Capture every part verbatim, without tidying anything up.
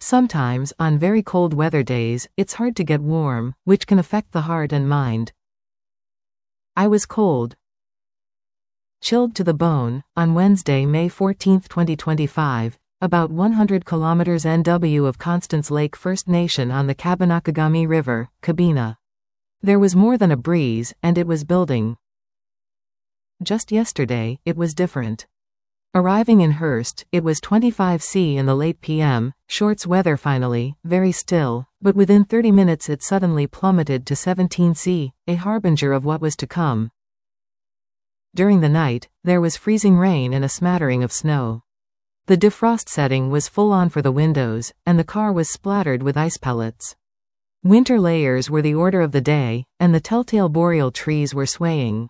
Sometimes, on very cold weather days, it's hard to get warm, which can affect the heart and mind. I was cold, chilled to the bone, on Wednesday, May fourteenth, twenty twenty-five, about one hundred kilometers N W of Constance Lake First Nation on the Kabanakagami River, Kabina. There was more than a breeze, and it was building. Just yesterday, it was different. Arriving in Hearst, it was twenty-five degrees in the late P M, shorts weather finally, very still, but within thirty minutes it suddenly plummeted to seventeen degrees, a harbinger of what was to come. During the night, there was freezing rain and a smattering of snow. The defrost setting was full on for the windows, and the car was splattered with ice pellets. Winter layers were the order of the day, and the telltale boreal trees were swaying.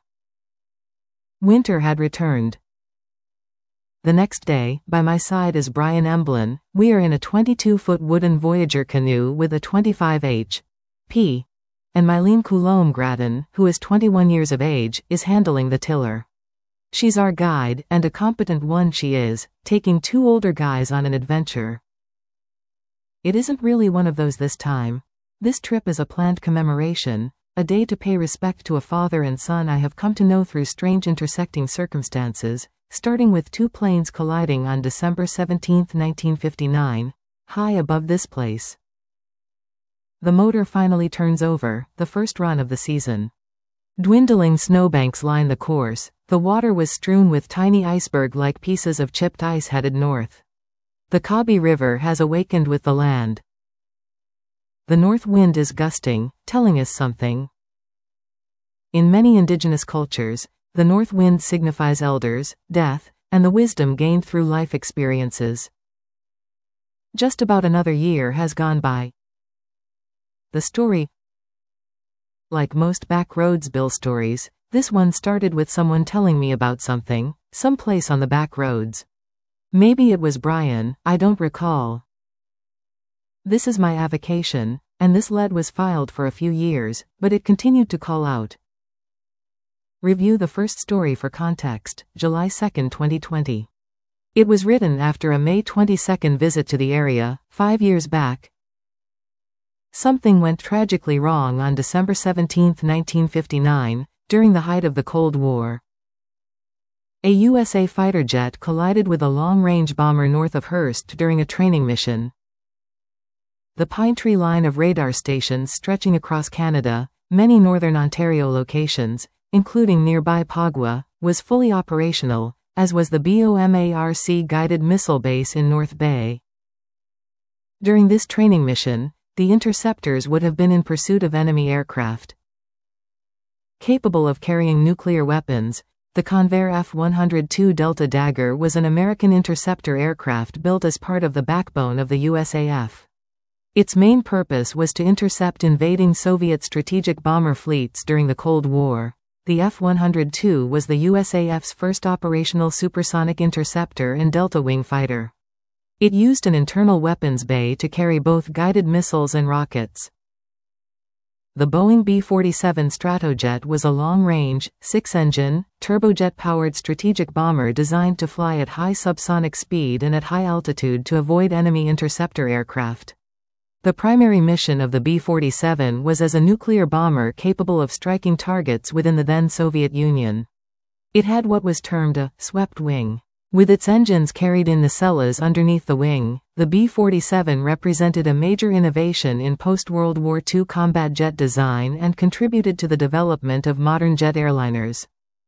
Winter had returned. The next day, by my side is Brian Emblin. We are in a twenty-two foot wooden Voyager canoe with a twenty-five H P, and Mylene Coulombe-Grattan, who is twenty-one years of age, is handling the tiller. She's our guide, and a competent one she is, taking two older guys on an adventure. It isn't really one of those this time. This trip is a planned commemoration, a day to pay respect to a father and son I have come to know through strange intersecting circumstances, starting with two planes colliding on December seventeenth, nineteen fifty-nine, high above this place. The motor finally turns over, the first run of the season. Dwindling snowbanks line the course. The water was strewn with tiny iceberg-like pieces of chipped ice headed north. The Kabi River has awakened with the land. The north wind is gusting, telling us something. In many indigenous cultures, the north wind signifies elders, death, and the wisdom gained through life experiences. Just about another year has gone by. The story, like most backroads Bill stories, this one started with someone telling me about something, someplace on the back roads. Maybe it was Brian, I don't recall. This is my avocation, and this lead was filed for a few years, but it continued to call out. Review the first story for context, July second, twenty twenty. It was written after a May twenty-second visit to the area, five years back. Something went tragically wrong on December seventeenth, nineteen fifty-nine, during the height of the Cold War. A U S A fighter jet collided with a long-range bomber north of Hearst during a training mission. The Pine Tree line of radar stations stretching across Canada, many northern Ontario locations, including nearby Pagwa, was fully operational, as was the BOMARC guided missile base in North Bay. During this training mission, the interceptors would have been in pursuit of enemy aircraft. Capable of carrying nuclear weapons, the Convair F one oh two Delta Dagger was an American interceptor aircraft built as part of the backbone of the U S A F. Its main purpose was to intercept invading Soviet strategic bomber fleets during the Cold War. The F one oh two was the U S A F's first operational supersonic interceptor and delta wing fighter. It used an internal weapons bay to carry both guided missiles and rockets. The Boeing B forty-seven Stratojet was a long-range, six-engine, turbojet-powered strategic bomber designed to fly at high subsonic speed and at high altitude to avoid enemy interceptor aircraft. The primary mission of the B forty-seven was as a nuclear bomber capable of striking targets within the then Soviet Union. It had what was termed a swept wing. With its engines carried in nacelles underneath the wing, the B forty-seven represented a major innovation in post-World War Two combat jet design and contributed to the development of modern jet airliners.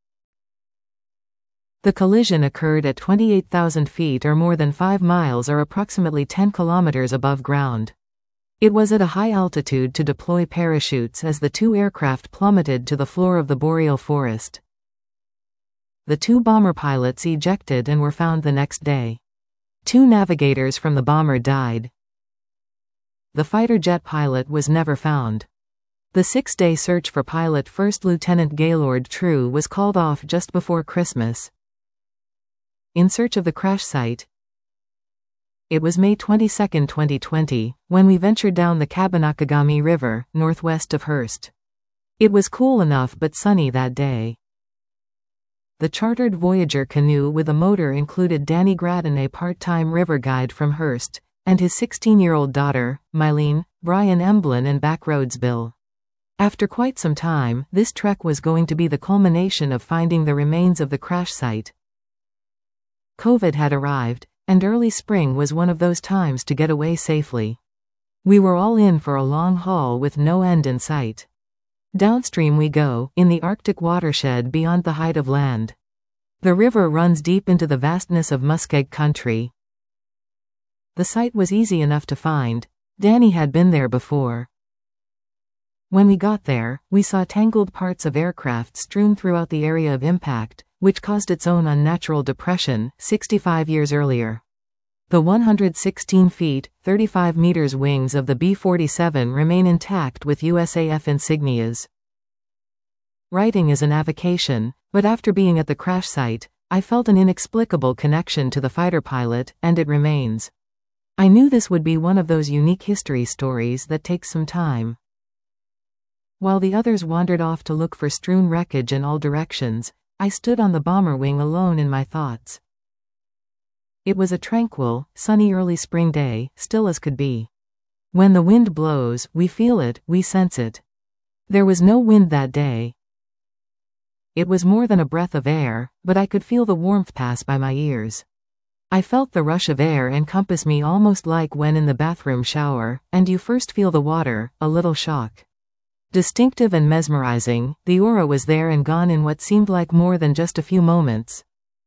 The collision occurred at twenty-eight thousand feet or more than five miles or approximately ten kilometers above ground. It was at a high altitude to deploy parachutes as the two aircraft plummeted to the floor of the boreal forest. The two bomber pilots ejected and were found the next day. Two navigators from the bomber died. The fighter jet pilot was never found. The six-day search for pilot First Lieutenant Gaylord True was called off just before Christmas. In search of the crash site, it was May twenty-second, twenty twenty, when we ventured down the Kabanakagami River, northwest of Hearst. It was cool enough but sunny that day. The chartered Voyager canoe with a motor included Danny Grattan, a part-time river guide from Hearst, and his sixteen-year-old daughter, Mylene, Brian Emblin and Backroads Bill. After quite some time, this trek was going to be the culmination of finding the remains of the crash site. COVID had arrived, and early spring was one of those times to get away safely. We were all in for a long haul with no end in sight. Downstream we go, in the Arctic watershed beyond the height of land. The river runs deep into the vastness of Muskeg country. The site was easy enough to find. Danny had been there before. When we got there, we saw tangled parts of aircraft strewn throughout the area of impact, which caused its own unnatural depression, sixty-five years earlier. The one hundred sixteen feet, thirty-five meters wings of the B forty-seven remain intact with U S A F insignias. Writing is an avocation, but after being at the crash site, I felt an inexplicable connection to the fighter pilot, and it remains. I knew this would be one of those unique history stories that takes some time. While the others wandered off to look for strewn wreckage in all directions, I stood on the bomber wing alone in my thoughts. It was a tranquil, sunny early spring day, still as could be. When the wind blows, we feel it, we sense it. There was no wind that day. It was more than a breath of air, but I could feel the warmth pass by my ears. I felt the rush of air encompass me almost like when in the bathroom shower, and you first feel the water, a little shock. Distinctive and mesmerizing, the aura was there and gone in what seemed like more than just a few moments.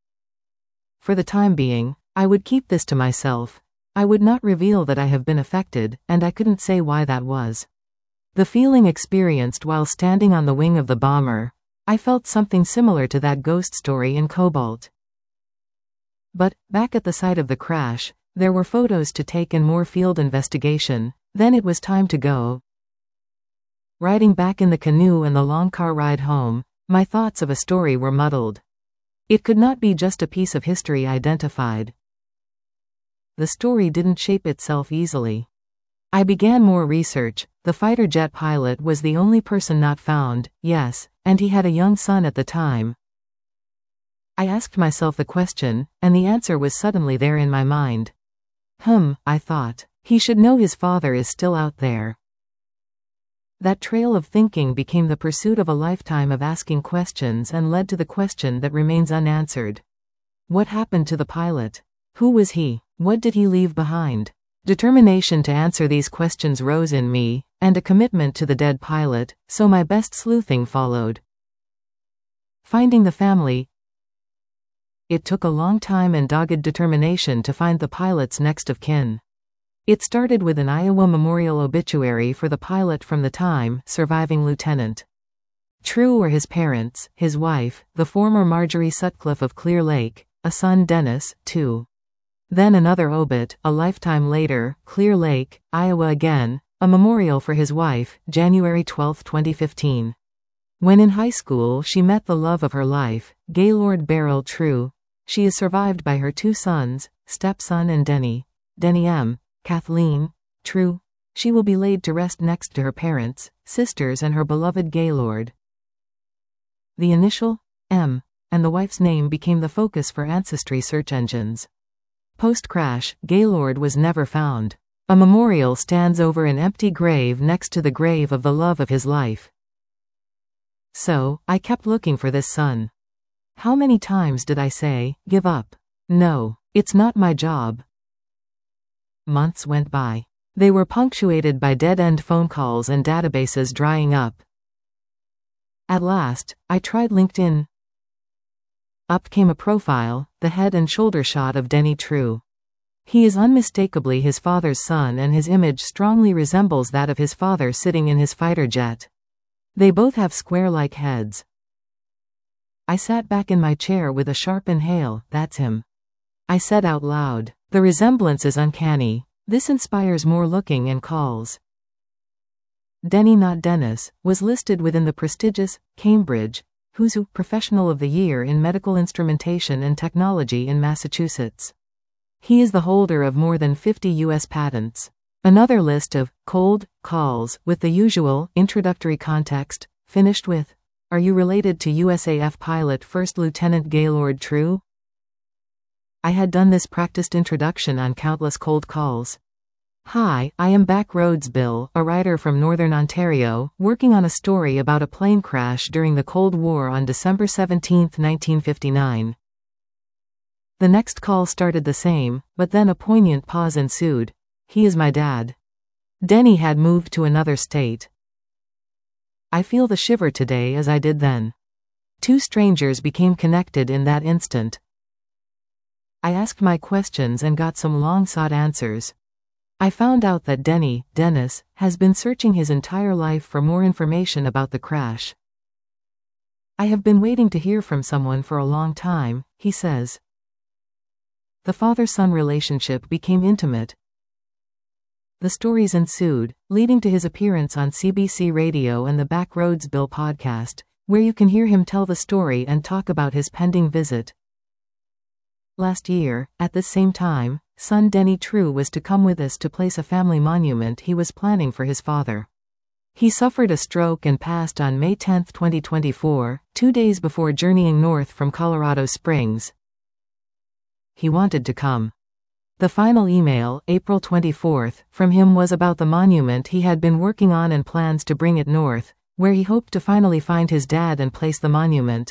For the time being, I would keep this to myself. I would not reveal that I have been affected, and I couldn't say why that was. The feeling experienced while standing on the wing of the bomber, I felt something similar to that ghost story in Cobalt. But, back at the site of the crash, there were photos to take and more field investigation. Then it was time to go. Riding back in the canoe and the long car ride home, my thoughts of a story were muddled. It could not be just a piece of history identified. The story didn't shape itself easily. I began more research. The fighter jet pilot was the only person not found, yes, and he had a young son at the time. I asked myself the question, and the answer was suddenly there in my mind. Hmm, I thought. He should know his father is still out there. That trail of thinking became the pursuit of a lifetime of asking questions and led to the question that remains unanswered. What happened to the pilot? Who was he? What did he leave behind? Determination to answer these questions rose in me, and a commitment to the dead pilot, so my best sleuthing followed. Finding the family. It took a long time and dogged determination to find the pilot's next of kin. It started with an Iowa Memorial obituary for the pilot from the time, surviving Lieutenant True or his parents, his wife, the former Marjorie Sutcliffe of Clear Lake, a son Dennis, too. Then another obit, a lifetime later, Clear Lake, Iowa again, a memorial for his wife, January twelfth twenty fifteen. When in high school she met the love of her life, Gaylord Beryl True. She is survived by her two sons, stepson and Denny. Denny M. Kathleen True. She will be laid to rest next to her parents, sisters and her beloved Gaylord. The initial, M, and the wife's name became the focus for ancestry search engines. Post-crash, Gaylord was never found. A memorial stands over an empty grave next to the grave of the love of his life. So, I kept looking for this son. How many times did I say, give up? No, it's not my job. Months went by. They were punctuated by dead-end phone calls and databases drying up. At last, I tried LinkedIn. Up came a profile, the head and shoulder shot of Denny True. He is unmistakably his father's son and his image strongly resembles that of his father sitting in his fighter jet. They both have square-like heads. I sat back in my chair with a sharp inhale. That's him. I said out loud. The resemblance is uncanny. This inspires more looking and calls. Denny not Dennis, was listed within the prestigious Cambridge Who's Who Professional of the Year in Medical Instrumentation and Technology in Massachusetts. He is the holder of more than fifty U S patents. Another list of cold calls with the usual introductory context, finished with, "Are you related to U S A F pilot First Lieutenant Gaylord True?" I had done this practiced introduction on countless cold calls. Hi, I am Backroads Bill, a writer from Northern Ontario, working on a story about a plane crash during the Cold War on December seventeenth, nineteen fifty-nine. The next call started the same, but then a poignant pause ensued. He is my dad. Denny had moved to another state. I feel the shiver today as I did then. Two strangers became connected in that instant. I asked my questions and got some long-sought answers. I found out that Denny, Dennis, has been searching his entire life for more information about the crash. I have been waiting to hear from someone for a long time, he says. The father-son relationship became intimate. The stories ensued, leading to his appearance on C B C Radio and the Backroads Bill podcast, where you can hear him tell the story and talk about his pending visit. Last year, at this same time, son Denny True was to come with us to place a family monument he was planning for his father. He suffered a stroke and passed on May tenth, twenty twenty-four, two days before journeying north from Colorado Springs. He wanted to come. The final email, April twenty-fourth, from him was about the monument he had been working on and plans to bring it north, where he hoped to finally find his dad and place the monument.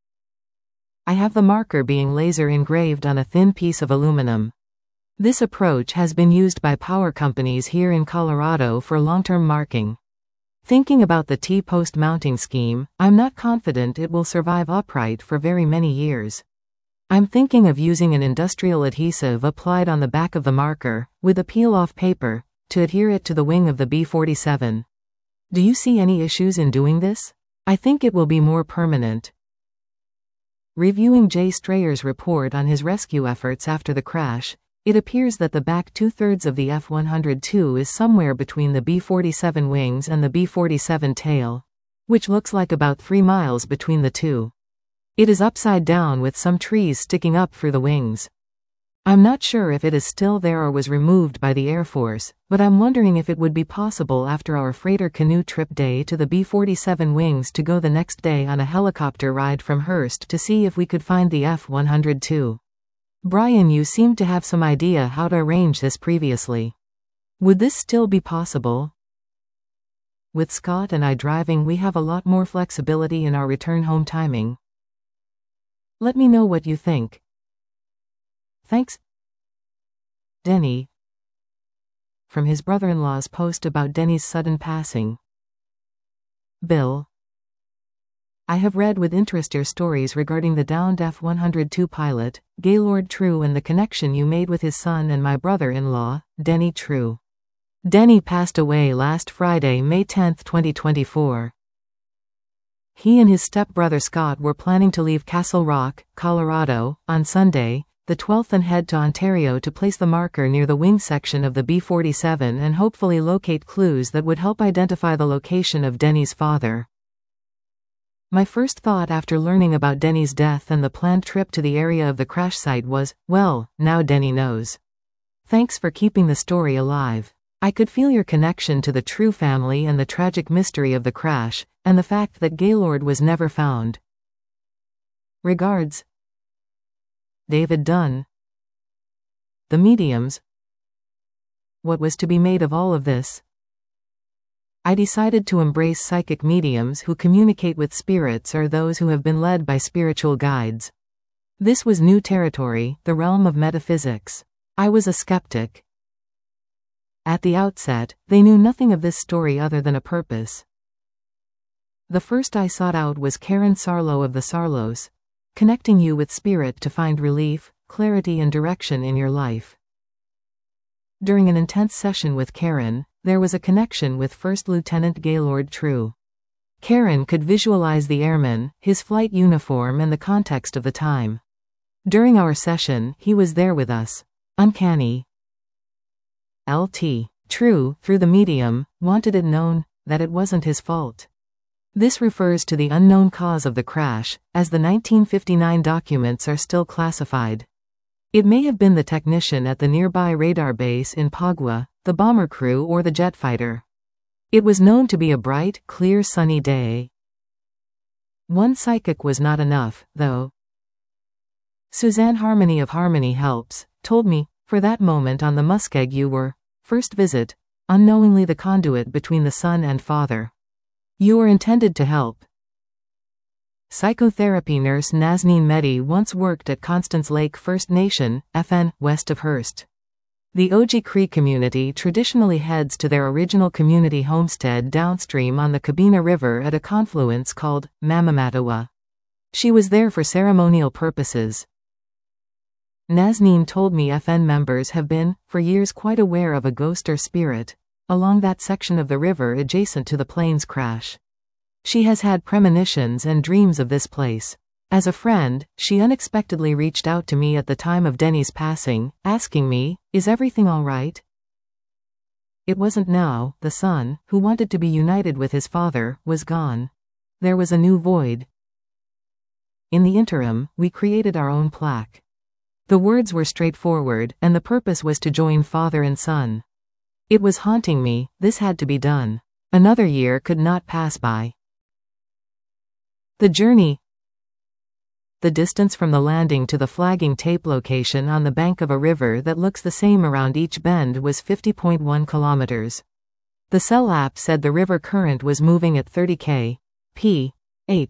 I have the marker being laser engraved on a thin piece of aluminum. This approach has been used by power companies here in Colorado for long-term marking. Thinking about the T-post mounting scheme, I'm not confident it will survive upright for very many years. I'm thinking of using an industrial adhesive applied on the back of the marker, with a peel-off paper, to adhere it to the wing of the B forty-seven. Do you see any issues in doing this? I think it will be more permanent. Reviewing Jay Strayer's report on his rescue efforts after the crash, it appears that the back two-thirds of the F one oh two is somewhere between the B forty-seven wings and the B forty-seven tail, which looks like about three miles between the two. It is upside down with some trees sticking up through the wings. I'm not sure if it is still there or was removed by the Air Force, but I'm wondering if it would be possible after our freighter canoe trip day to the B forty-seven wings to go the next day on a helicopter ride from Hearst to see if we could find the F one oh two. Brian, you seemed to have some idea how to arrange this previously. Would this still be possible? With Scott and I driving, we have a lot more flexibility in our return home timing. Let me know what you think. Thanks. Denny. From his brother-in-law's post about Denny's sudden passing. Bill. I have read with interest your stories regarding the downed F one oh two pilot, Gaylord True, and the connection you made with his son and my brother-in-law, Denny True. Denny passed away last Friday, May tenth, twenty twenty-four. He and his stepbrother Scott were planning to leave Castle Rock, Colorado, on Sunday, the twelfth, and head to Ontario to place the marker near the wing section of the B forty-seven and hopefully locate clues that would help identify the location of Denny's father. My first thought after learning about Denny's death and the planned trip to the area of the crash site was, well, now Denny knows. Thanks for keeping the story alive. I could feel your connection to the True family and the tragic mystery of the crash, and the fact that Gaylord was never found. Regards, David Dunn. The mediums. What was to be made of all of this? I decided to embrace psychic mediums who communicate with spirits or those who have been led by spiritual guides. This was new territory, the realm of metaphysics. I was a skeptic. At the outset, they knew nothing of this story other than a purpose. The first I sought out was Karen Sarlo of the Sarlos, connecting you with spirit to find relief, clarity, and direction in your life. During an intense session with Karen, there was a connection with First Lieutenant Gaylord True. Karen could visualize the airman, his flight uniform, and the context of the time. During our session, he was there with us. Uncanny. L T True, through the medium, wanted it known that it wasn't his fault. This refers to the unknown cause of the crash, as the nineteen fifty-nine documents are still classified. It may have been the technician at the nearby radar base in Pagua, the bomber crew, or the jet fighter. It was known to be a bright, clear, sunny day. One psychic was not enough, though. Suzanne Harmony of Harmony Helps told me, for that moment on the muskeg you were First visit, unknowingly the conduit between the son and father. You are intended to help. Psychotherapy nurse Nazneen Mehdi once worked at Constance Lake First Nation, F N, west of Hearst. The Oji Cree community traditionally heads to their original community homestead downstream on the Cabina River at a confluence called Mamamatawa. She was there for ceremonial purposes. Nazneen told me F N members have been, for years, quite aware of a ghost or spirit along that section of the river adjacent to the plane's crash. She has had premonitions and dreams of this place. As a friend, she unexpectedly reached out to me at the time of Denny's passing, asking me, "Is everything all right?" It wasn't now. The son, who wanted to be united with his father, was gone. There was a new void. In the interim, we created our own plaque. The words were straightforward, and the purpose was to join father and son. It was haunting me. This had to be done. Another year could not pass by. The journey. The distance from the landing to the flagging tape location on the bank of a river that looks the same around each bend was fifty point one kilometers. The cell app said the river current was moving at thirty kilometers per hour.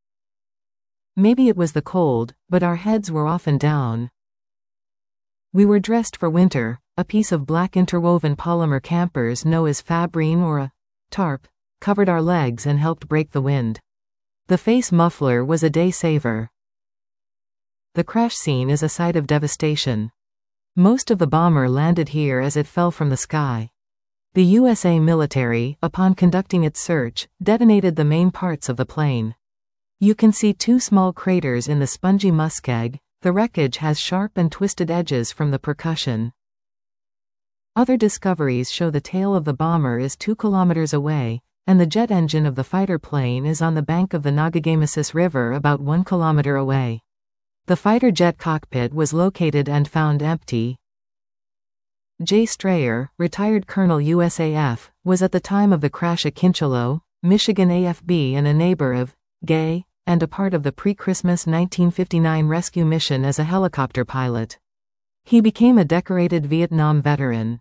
Maybe it was the cold, but our heads were often down. We were dressed for winter. A piece of black interwoven polymer campers known as fabrine or a tarp covered our legs and helped break the wind. The face muffler was a day saver. The crash scene is a site of devastation. Most of the bomber landed here as it fell from the sky. The U S A military, upon conducting its search, detonated the main parts of the plane. You can see two small craters in the spongy muskeg. The wreckage has sharp and twisted edges from the percussion. Other discoveries show the tail of the bomber is two kilometers away, and the jet engine of the fighter plane is on the bank of the Nagagemesis River about one kilometer away. The fighter jet cockpit was located and found empty. Jay Strayer, retired Colonel U S A F, was at the time of the crash a Kinchelo, Michigan A F B and a neighbor of Gay, and a part of the pre-Christmas nineteen fifty-nine rescue mission as a helicopter pilot. He became a decorated Vietnam veteran.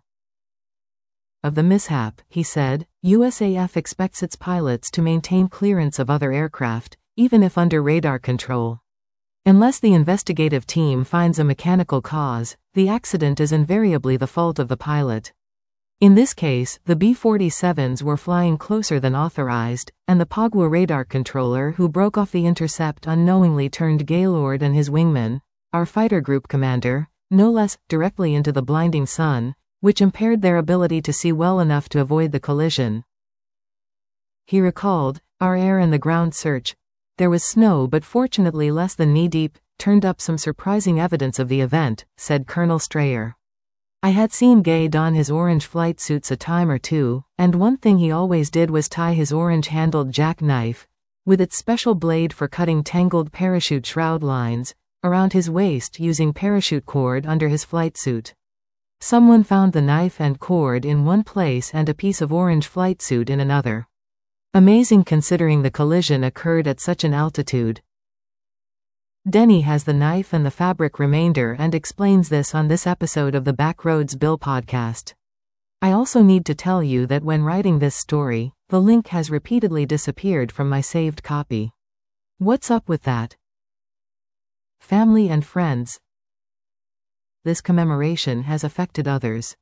Of the mishap, he said, U S A F expects its pilots to maintain clearance of other aircraft, even if under radar control. Unless the investigative team finds a mechanical cause, the accident is invariably the fault of the pilot. In this case, the B forty-sevens were flying closer than authorized, and the P O G W A radar controller who broke off the intercept unknowingly turned Gaylord and his wingman, our fighter group commander, no less, directly into the blinding sun, which impaired their ability to see well enough to avoid the collision. He recalled, "Our air and the ground search. There was snow but fortunately less than knee-deep, turned up some surprising evidence of the event," said Colonel Strayer. "I had seen Gay don his orange flight suits a time or two, and one thing he always did was tie his orange-handled jackknife, with its special blade for cutting tangled parachute shroud lines, around his waist using parachute cord under his flight suit. Someone found the knife and cord in one place and a piece of orange flight suit in another. Amazing considering the collision occurred at such an altitude." Denny has the knife and the fabric remainder and explains this on this episode of the Backroads Bill podcast. I also need to tell you that when writing this story, the link has repeatedly disappeared from my saved copy. What's up with that? Family and friends. This commemoration has affected others.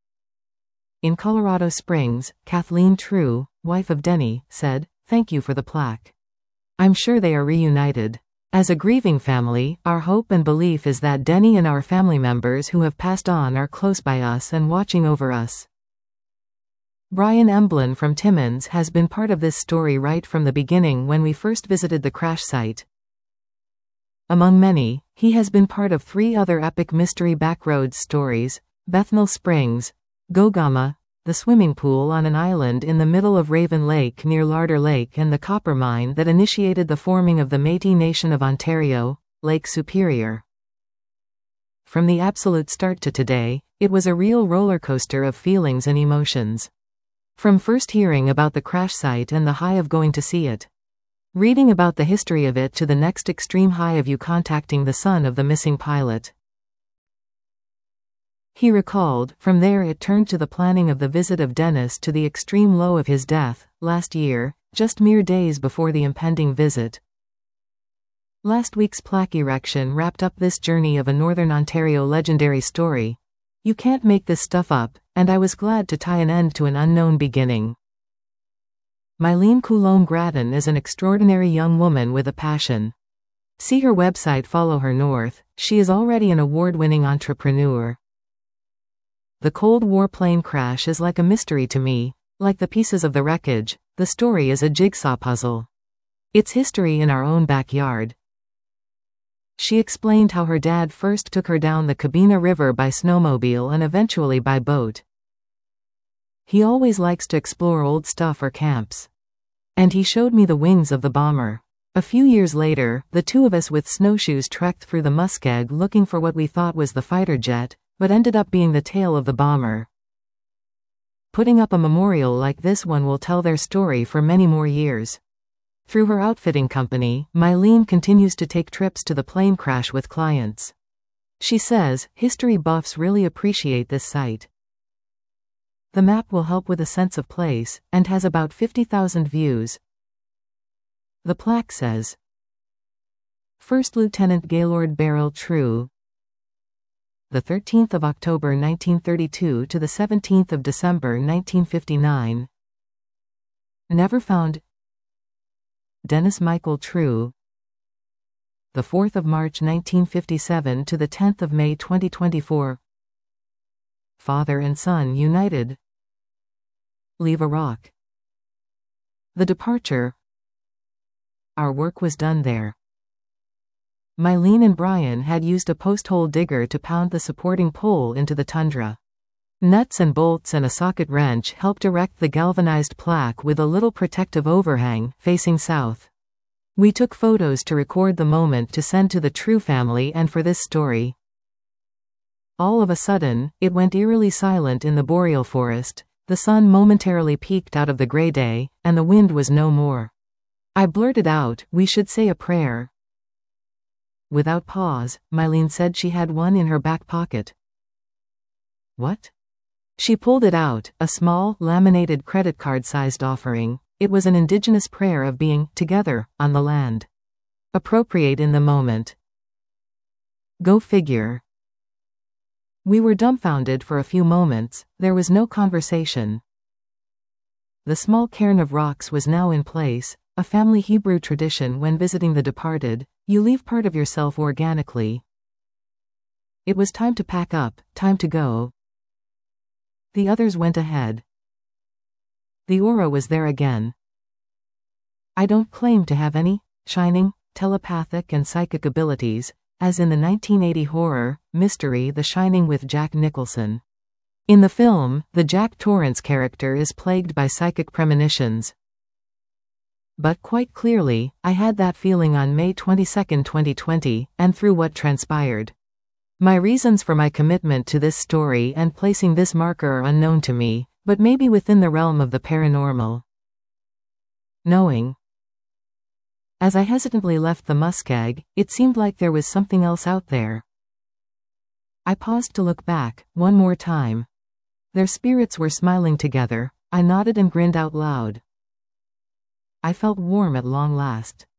In Colorado Springs, Kathleen True, wife of Denny, said, "Thank you for the plaque. I'm sure they are reunited. As a grieving family, our hope and belief is that Denny and our family members who have passed on are close by us and watching over us." Brian Emblin from Timmins has been part of this story right from the beginning when we first visited the crash site. Among many, he has been part of three other epic mystery backroads stories: Bethnal Springs, Gogama, the swimming pool on an island in the middle of Raven Lake near Larder Lake, and the copper mine that initiated the forming of the Métis Nation of Ontario, Lake Superior. From the absolute start to today, it was a real roller coaster of feelings and emotions. From first hearing about the crash site and the high of going to see it, reading about the history of it, to the next extreme high of you contacting the son of the missing pilot. He recalled, from there it turned to the planning of the visit of Dennis to the extreme low of his death, last year, just mere days before the impending visit. Last week's plaque erection wrapped up this journey of a Northern Ontario legendary story. You can't make this stuff up, and I was glad to tie an end to an unknown beginning. Mylene Coulombe-Gratton is an extraordinary young woman with a passion. See her website. Follow her north. She is already an award-winning entrepreneur. The Cold War plane crash is like a mystery to me. Like the pieces of the wreckage, the story is a jigsaw puzzle. It's history in our own backyard. She explained how her dad first took her down the Cabina River by snowmobile and eventually by boat. He always likes to explore old stuff or camps. And he showed me the wings of the bomber. A few years later, the two of us with snowshoes trekked through the muskeg looking for what we thought was the fighter jet, but ended up being the tail of the bomber. Putting up a memorial like this one will tell their story for many more years. Through her outfitting company, Mylene continues to take trips to the plane crash with clients. She says, history buffs really appreciate this site. The map will help with a sense of place, and has about fifty thousand views. The plaque says, First Lieutenant Gaylord Beryl True, the thirteenth of October nineteen thirty-two to the seventeenth of December nineteen fifty-nine. Never found. Dennis Michael True, the fourth of March nineteen fifty-seven to the tenth of May twenty twenty-four. Father and son united. Leave a rock. The departure. Our work was done there. Mylene and Brian had used a post-hole digger to pound the supporting pole into the tundra. Nuts and bolts and a socket wrench helped erect the galvanized plaque with a little protective overhang, facing south. We took photos to record the moment to send to the True family and for this story. All of a sudden, it went eerily silent in the boreal forest, the sun momentarily peeked out of the gray day, and the wind was no more. I blurted out, we should say a prayer. Without pause, Mylene said she had one in her back pocket. What? She pulled it out, a small, laminated credit card-sized offering. It was an indigenous prayer of being together on the land. Appropriate in the moment. Go figure. We were dumbfounded for a few moments. There was no conversation. The small cairn of rocks was now in place, a family Hebrew tradition when visiting the departed. You leave part of yourself organically. It was time to pack up, time to go. The others went ahead. The aura was there again. I don't claim to have any shining, telepathic and psychic abilities, as in the nineteen eighty horror mystery The Shining with Jack Nicholson. In the film, the Jack Torrance character is plagued by psychic premonitions. But quite clearly, I had that feeling on May twenty-second twenty twenty, and through what transpired. My reasons for my commitment to this story and placing this marker are unknown to me, but maybe within the realm of the paranormal. Knowing. As I hesitantly left the muskeg, it seemed like there was something else out there. I paused to look back, one more time. Their spirits were smiling together. I nodded and grinned out loud. I felt warm at long last.